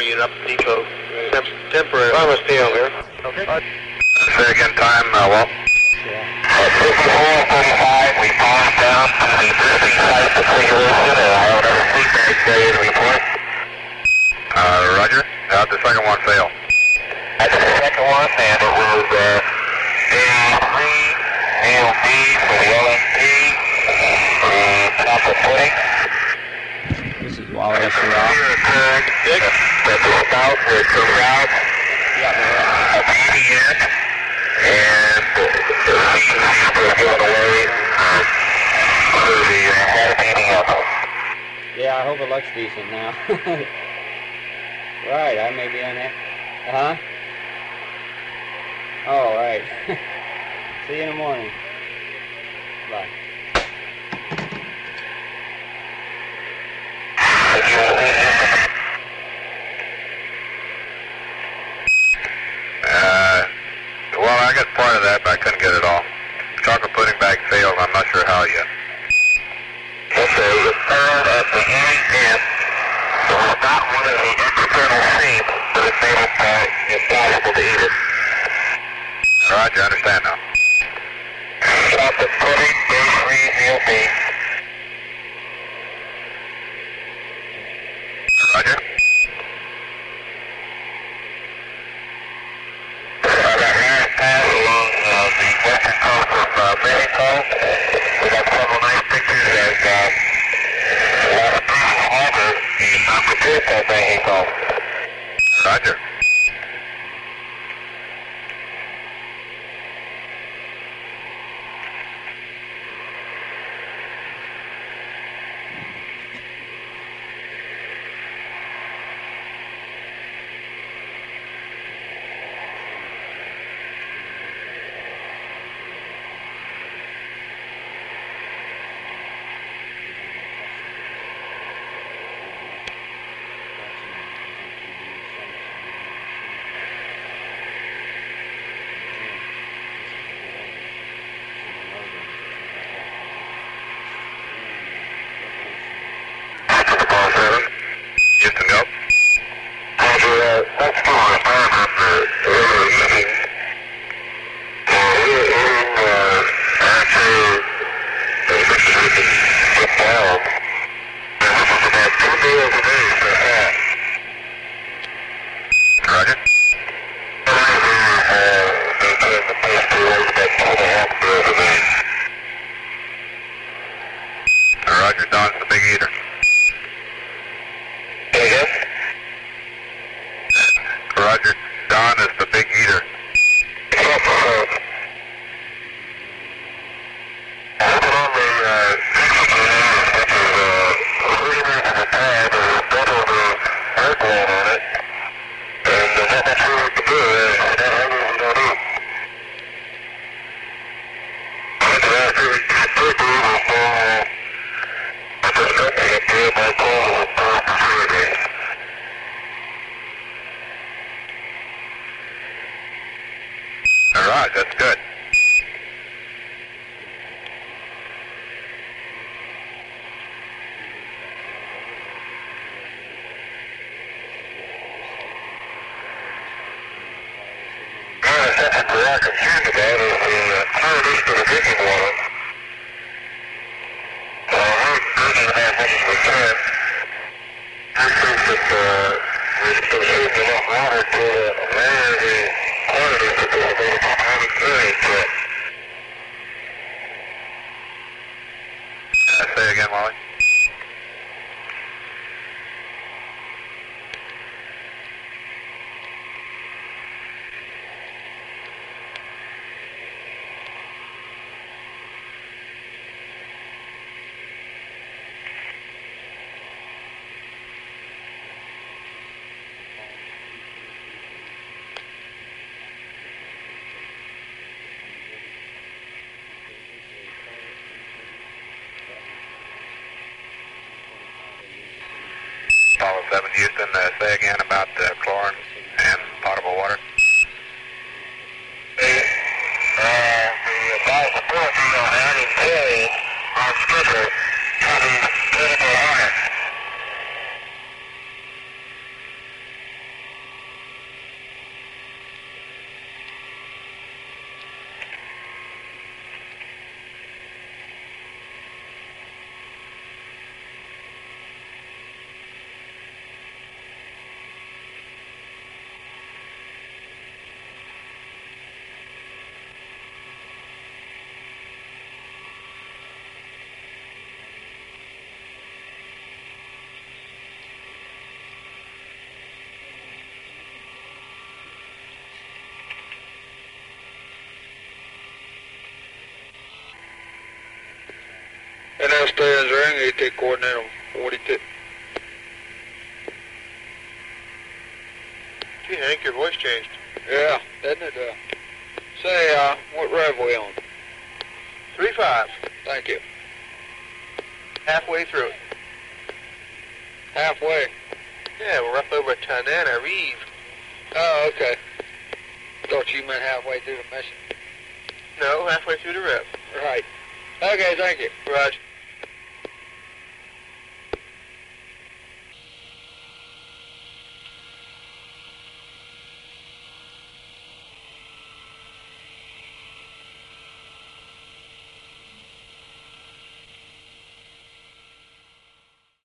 unit up at Depot. Temporary. Almost deal here. Okay. Say again time, Walt. This is 435. We paused down to the existing site configuration, and I have another feedback area to report. Roger. How'd the second one fail? That's the second one, and it was AO3, AOB for the LMP, proper footing. This is Wally, that's the rock. That's the spout that comes out of the EDS, and the seat is going away to the heating up. Yeah, I hope it looks decent now. Right, I may be on that. Uh-huh. Oh, right. See you in the morning. Bye. Well, I got part of that, but I couldn't get it all. Chocolate pudding bag failed. I'm not sure how yet. Okay, it failed at the EDS. It was not one of the external seams, but it made it impossible to eat it. Roger, I understand now. Chocolate pudding, day 3, meal B. Roger. That last pass along the western coast of Mexico. We got several nice pictures as Harbor is not prepared for Mexico. Roger. Houston, go. Let's go on early evening. After we can get down. This is about 2 days a day for that. Roger. Maintain the pace to about 2.5 days a day. Roger, Don's the big eater. Roger, Don is the big eater. All right, that's good. Something we are concerned about is the clearness to the drinking water. We're drinking as much as we can. I think that we're consuming enough water to lower the quantity that we haven't experienced yet. Say again, Wally. Apollo 7 Houston, say again about chlorine and potable water. The advice authority on adding chlorine on schedule to the critical limit. that stands ring, you take coordinate on 42. Gee, Hank, your voice changed. Yeah, doesn't it? Say, what rev we on? 3-5. Thank you. Halfway through it. Halfway. Yeah, we're up over Tanana Reeve. Oh, okay. Thought you meant halfway through the mission. No, halfway through the rep. Right. Okay, thank you. Roger.